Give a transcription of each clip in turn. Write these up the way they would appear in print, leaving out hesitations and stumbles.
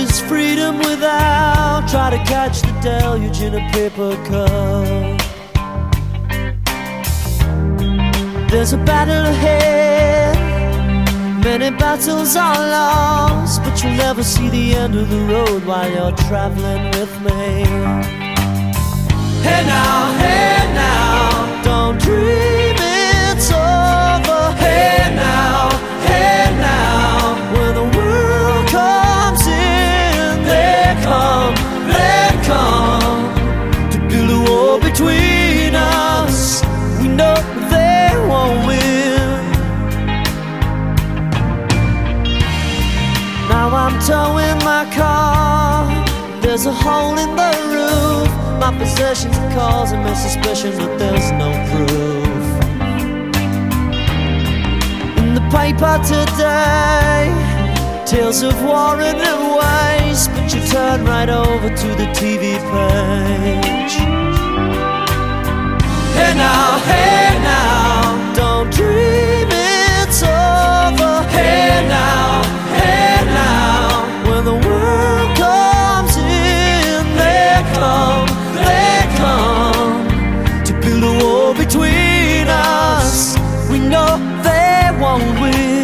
is freedom without? Try to catch the deluge in a paper cup. There's a battle ahead, many battles are lost, but you'll never see the end of the road while you're traveling with me. Hey now, don't dream it's over. Hey now, when the world comes in, they come to build a wall between us. We know they won't win. Now I'm towing my car, there's a hole in the roof. My possessions are causing me suspicion, but there's no proof. In the paper today, tales of war and waste, but you turn right over to the TV page. Hey now, don't dream it's over. Hey now, when the world comes in, they come to build a wall between us. We know they won't win.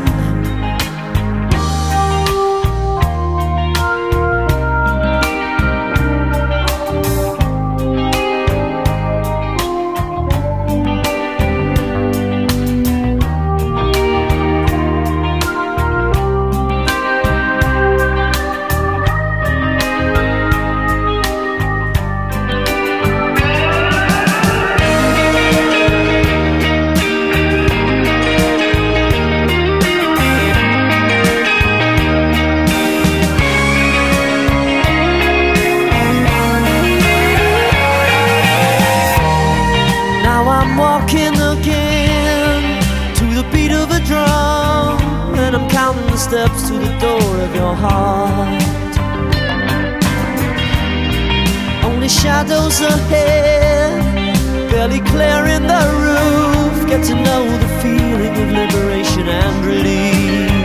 Walking again to the beat of a drum, and I'm counting the steps to the door of your heart. Only shadows ahead, barely clearing the roof. Get to know the feeling of liberation and relief.